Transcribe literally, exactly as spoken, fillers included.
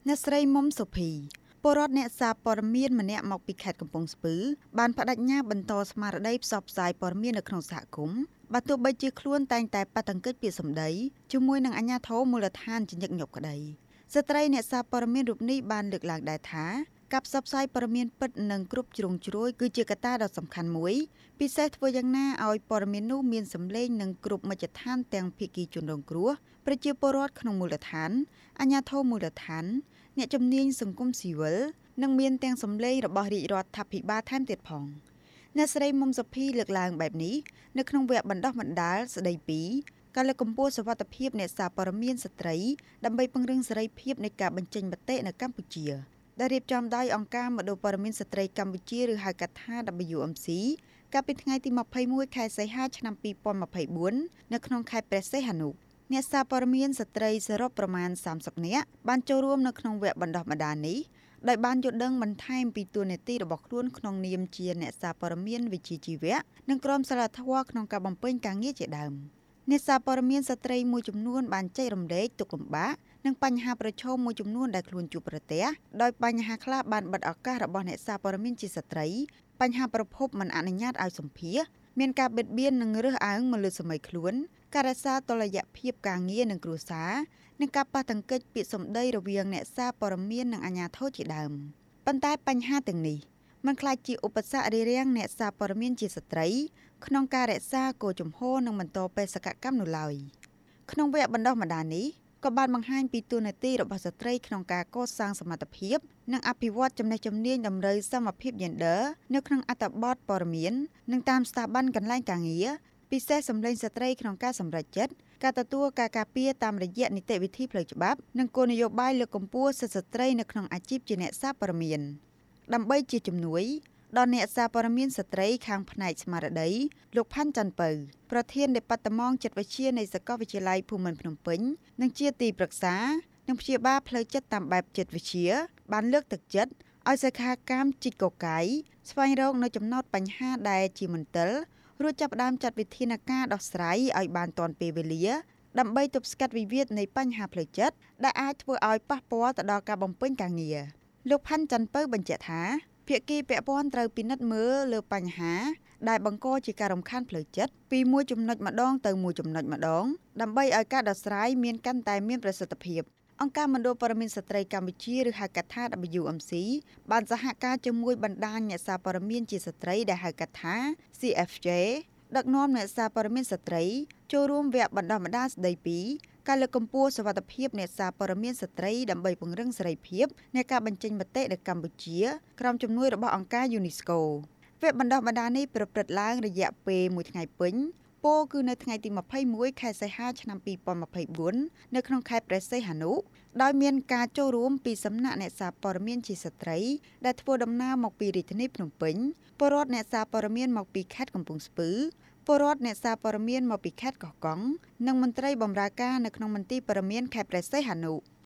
អ្នកស្រីមុំសុភីពលរដ្ឋអ្នកសារព័ត៌មានម្នាក់មកពីខេត្តកំពង់ស្ពឺបានបដិញ្ញាបន្តស្មារតីផ្សព្វផ្សាយព័ត៌មាននៅក្នុងសហគមន៍បើទោះបីជាខ្លួនតែងតែប៉ះទង្គិចពាក្យសម្ដីជាមួយនឹងអាជ្ញាធរមូលដ្ឋានជាញឹកញាប់ក្តីស្ត្រីអ្នកសារព័ត៌មានរូបនេះបានលើកឡើងដែរថាការផ្សព្វផ្សាយព័ត៌មានពិតនិងគ្រប់ជ្រុងជ្រោយគឺជាកត្តាដ៏សំខាន់មួយពិសេសធ្វើយ៉ាងណាឲ្យព័ត៌មាននោះមានសម្លេងនិងគ្រប់មជ្ឈដ្ឋានទាំងភាគីជនរងគ្រោះប្រជាពលរដ្ឋក្នុងមូលដ្ឋានអាជ្ញាធរមូលដ្ឋានអ្នកជំនាញសង្គមស៊ីវិលនិងមានទាំងសម្លេងរបស់រាជរដ្ឋាភិបាលថែមទៀតផងអ្នកស្រីមុំសុភីលើកឡើងបែបនេះនៅក្នុងវគ្គបណ្ដុះបណ្ដាលស្ដីពីការលើកកម្ពស់សុវត្ថិភាពអ្នកសារព័ត៌មានស្ត្រីដើម្បីពង្រឹងសេរីភាពនៃការបញ្ចេញមតិនៅកម្ពុជាដែលរៀបចំដោយអង្គការមណ្ឌលព័ត៌មានស្ត្រីកម្ពុជាឬហៅកាត់ថា ដប៊្យូ អេម ស៊ី កាលពីថ្ងៃទីម្ភៃមួយខែសីហាឆ្នាំពីរពាន់ម្ភៃបួននៅក្នុងខេត្តព្រះសីហនុអ្នកសារព័ត៌មានស្ត្រីសរុបប្រមាណសាមសិបនាក់បានចូលរួមនៅក្នុងវគ្គបណ្ដុះបណ្ដាលនេះដោយបានយល់ដឹងបន្ថែមពីតួនាទីរបស់ខ្លួនក្នុងនាមជាអ្នកសារព័ត៌មានវិជ្ជាជីវៈនិងក្រមសីលធម៌ក្នុងការបំពេញការងារជាដើមអ្នកសារព័ត៌មានស្ត្រីមួយចំនួនបានចែករំលែកទុក្ខលំបាកនិងបញ្ហាប្រឈមមួយចំនួនដែលខ្លួនជួបប្រទះដោយបញ្ហាខ្លះបានបិទឱកាសរបស់អ្នកសារព័ត៌មានជាស្ត្រីបញ្ហាប្រភពមិនអនុញ្ញាតឲ្យសម្ភាសន៍មានការបិទបៀននិងរើសអើងមកលើសម័យខ្លួនការរក្សាតុល្យភាពការងារនិងគ្រួសារនិងការប៉ះទង្គិចពាក្យសម្ដីរវាងអ្នកសារព័ត៌មាននិងអាជ្ញាធរជាដើមប៉ុន្តែបញ្ហាទាំងនេះมันក្លាយជាឧបសគ្គរារាំងអ្នកសារព័ត៌មានជាស្ត្រីក្នុងការរក្សាគោលជំហរនិងបន្តបេសកកម្មនោះឡើយក្នុងវគ្គបណ្ដុះបណ្ដាលនេះក៏បានបង្ហាញពីតួនាទីរបស់ស្ត្រីក្នុងការកសាងសមត្ថភាពនិងអភិវឌ្ឍចំណេះជំនាញតម្រូវសមភាព Gender នៅក្នុងអត្ថបទព័ត៌មាននិងតាមស្ថាប័នកន្លែងការងារពិសេសសម្លេងស្ត្រីក្នុងការសម្រេចចិត្តការទទួលការការពារតាមរយៈនីតិវិធីផ្លូវច្បាប់និងគោលនយោបាយលើកកម្ពស់សិទ្ធិស្ត្រីនៅក្នុងអាជីពជាអ្នកសារព័ត៌មានដើម្បីជាជំនួយដល់អ្នកសារព័ត៌មានស្ត្រីខាងផ្នែកស្មារតីលោកផាន់ច័ន្ទពៅប្រធានដេប៉ាតឺម៉ង់ចិត្តវិទ្យានៃសាកលវិទ្យាល័យភូមិន្ទភ្នំពេញនិងជាទីប្រឹក្សានិងព្យាបាលផ្លូវចិត្តតាមបែបចិត្តវិទ្យាបានលើកទឹកចិត្តឲ្យសិក្ខាកាមជីកកកាយស្វែងរកនៅចំណោទបញ្ហាដែលជាមន្ទិលរួចចាប់ផ្ដើមចាត់វិធានការដោះស្រាយឲ្យបានទាន់ពេលវេលាដើម្បីទប់ស្កាត់វិវាទនៃបញ្ហាផ្លូវចិត្តដែលអាចធ្វើឲ្យប៉ះពាល់ទៅដល់ការបំពេញការងារលោកផាន់ច័ន្ទពៅបញ្ជាក់ថាភាគីពាក់ព័ន្ធត្រូវពិនិត្យមើលលើបញ្ហាដែលបង្កជាការរំខានផ្លូវចិត្តពីមួយចំណុចម្ដងទៅមួយចំណុចម្ដងដើម្បីឲ្យការដោះស្រាយមានកាន់តែមានប្រសិទ្ធភាពអង្គការមណ្ឌលព័ត៌មានស្ត្រីកម្ពុជាឬហៅកាត់ថា ដប៊្យូ អេម ស៊ី បានសហការជាមួយបណ្ដាញអ្នកសារព័ត៌មានជាស្ត្រីដែលហៅកាត់ថា ស៊ី អេហ្វ ជេ ដឹកនាំអ្នកសារព័ត៌មានស្ត្រីចូលរួមវគ្គបណ្ដុះបណ្ដាលស្ដីពីការលើកកម្ពស់សុវត្ថិភាពអ្នកសារព័ត៌មានស្ត្រីដើម្បីពង្រឹងសេរីភាពនៃការបញ្ចេញមតិនៅកម្ពុជាក្រោមជំនួយរបស់អង្គការ UNESCO វគ្គបណ្ដុះបណ្ដាលនេះប្រព្រឹត្តឡើងរយៈពេលមួយថ្ងៃពេញពោលគឺនៅថ្ងៃទីម្ភៃមួយខែសីហាឆ្នាំពីរពាន់ម្ភៃបួននៅក្នុងខេត្តព្រះសីហនុដោយមានការចូលរួមពីសំណាក់អ្នកសារព័ត៌មានជាស្ត្រីដែលធ្វើដំណើរមកពីរាជធានីភ្នំពេញពលរដ្ឋអ្នកសារព័ត៌មានមកពីខេត្តកំពង់ស្ពឺពលរដ្ឋអ្នកសារព័ត៌មានមកពីខេត្តកោះកុងនិងមន្ត្រីបម្រើការនៅក្នុងមន្ទីរព័ត៌មានខេត្តព្រះសីហនុ